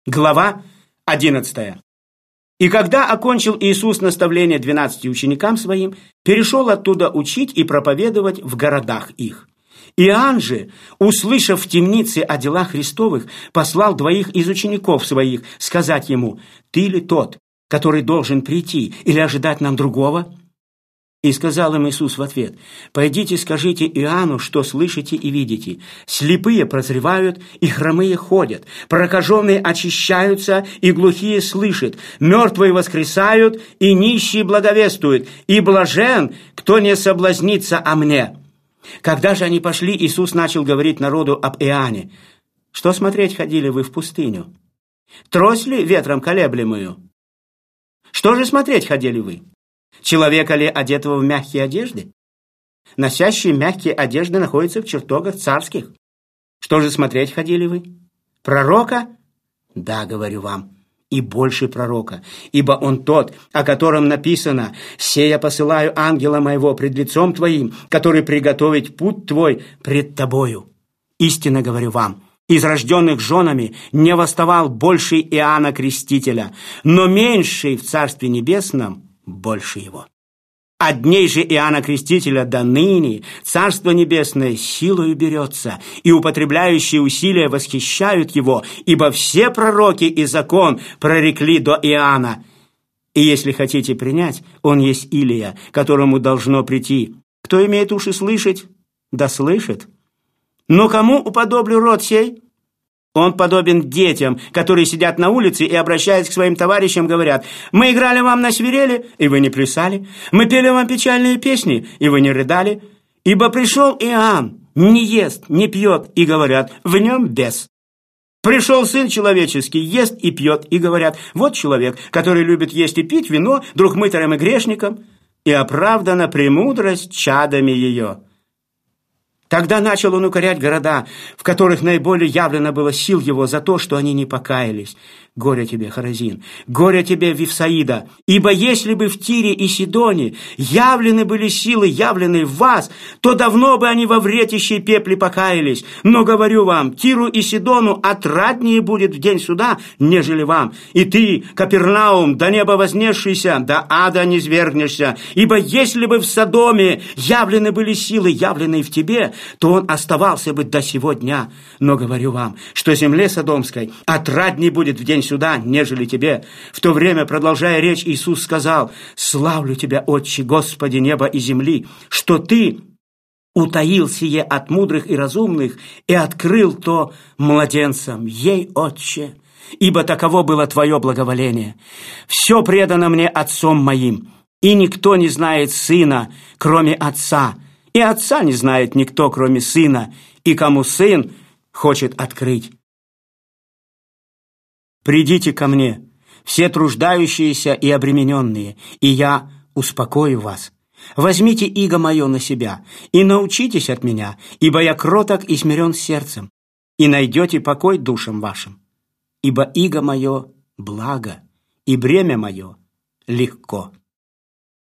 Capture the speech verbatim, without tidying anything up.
Глава одиннадцатая. И когда окончил Иисус наставление двенадцати ученикам своим, перешел оттуда учить и проповедовать в городах их. Иоанн же, услышав в темнице о делах Христовых, послал двоих из учеников своих сказать ему: «Ты ли тот, который должен прийти, или ожидать нам другого?» И сказал им Иисус в ответ: «Пойдите, скажите Иоанну, что слышите и видите. Слепые прозревают, и хромые ходят, прокаженные очищаются, и глухие слышат, мертвые воскресают, и нищие благовествуют, и блажен, кто не соблазнится о мне». Когда же они пошли, Иисус начал говорить народу об Иоанне: «Что смотреть ходили вы в пустыню? Трось ли ветром колеблемую? Что же смотреть ходили вы? Человека ли, одетого в мягкие одежды? Носящие мягкие одежды находятся в чертогах царских. Что же смотреть ходили вы? Пророка? Да, говорю вам, и больше пророка, ибо он тот, о котором написано: «Се я посылаю ангела моего пред лицом твоим, который приготовит путь твой пред тобою». Истинно говорю вам, из рожденных женами не восставал больше Иоанна Крестителя, но меньший в Царстве Небесном больше его. От дней же Иоанна Крестителя до ныне Царство Небесное силою берется, и употребляющие усилия восхищают его, ибо все пророки и закон прорекли до Иоанна. И если хотите принять, он есть Илия, которому должно прийти. Кто имеет уши слышать, да слышит. Но кому уподоблю род сей? Он подобен детям, которые сидят на улице и, обращаясь к своим товарищам, говорят: «Мы играли вам на свирели, и вы не плясали. Мы пели вам печальные песни, и вы не рыдали. Ибо пришел Иоанн, не ест, не пьет, и говорят: в нем бес. Пришел Сын Человеческий, ест и пьет, и говорят: вот человек, который любит есть и пить вино, друг мытарям и грешникам, и оправдана премудрость чадами ее». Тогда начал он укорять города, в которых наиболее явлено было сил его за то, что они не покаялись. Горе тебе, Хоразин! Горе тебе, Вифсаида! Ибо если бы в Тире и Сидоне явлены были силы, явленные в вас, то давно бы они во вретище и пепле покаялись. Но говорю вам, Тиру и Сидону отраднее будет в день суда, нежели вам. И ты, Капернаум, до неба вознесшийся, до ада не свергнешься. Ибо если бы в Содоме явлены были силы, явленные в тебе, то он оставался бы до сего дня. Но говорю вам, что земле Содомской отрадней будет в день сюда, нежели тебе. В то время, продолжая речь, Иисус сказал: «Славлю тебя, Отче, Господи неба и земли, что ты утаил сие от мудрых и разумных и открыл то младенцам. Ей, Отче, ибо таково было твое благоволение. Все предано мне Отцом моим, и никто не знает Сына, кроме Отца, и Отца не знает никто, кроме Сына, и кому Сын хочет открыть. Придите ко мне, все труждающиеся и обремененные, и я успокою вас. Возьмите иго мое на себя и научитесь от меня, ибо я кроток и смирен сердцем, и найдете покой душам вашим. Ибо иго мое благо, и бремя мое легко».